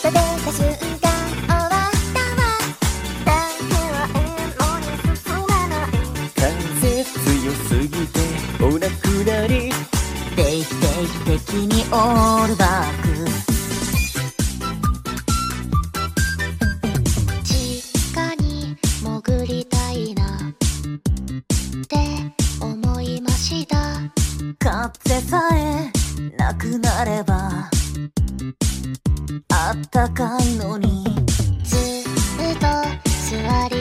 出た瞬間終わったわ。だけはエモに進まない。 風強すぎてお亡くなり。 定期的にオールバック。地下に潜りたいなって思いました。風さえなくなればあったかいのに。ずっと座り